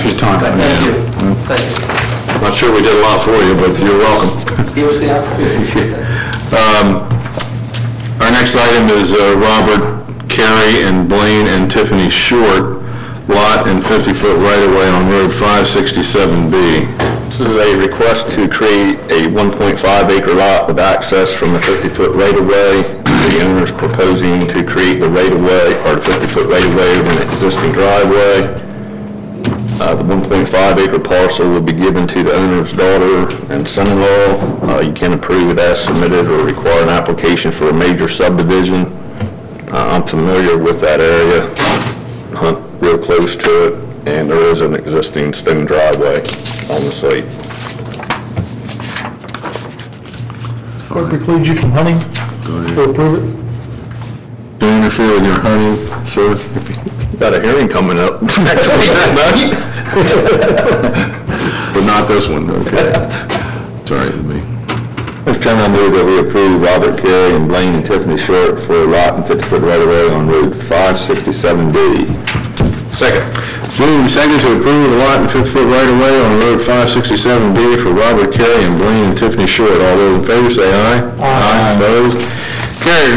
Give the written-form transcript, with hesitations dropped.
for your time. Thank you. Thanks. Not sure we did a lot for you, but you're welcome. Give us the opportunity. Our next item is Robert Carey and Blaine and Tiffany Short, lot and 50-foot right-of-way on Road 567B. This is a request to create a 1.5-acre lot with access from the 50-foot right-of-way. The owner is proposing to create the right-of-way, or the 50-foot right-of-way over an existing driveway. The 1.5-acre parcel will be given to the owner's daughter and son-in-law. You can approve it as submitted or require an application for a major subdivision. I'm familiar with that area, hunt real close to it, and there is an existing stone driveway on the site. What precludes you from hunting? To approve it? Do you interfere with your hunting, sir? Got a hearing coming up next week night. But not this one, okay. Sorry, me. Mr. Chairman, I move that we approve Robert Carey and Blaine and Tiffany Short for a lot and 50-foot right-of-way on Route 567B. Second. Moved and seconded to approve the lot and 50-foot right-of-way on Road 567B for Robert Carey and Blaine and Tiffany Short. All those in favor say aye. Aye. Opposed? Carried.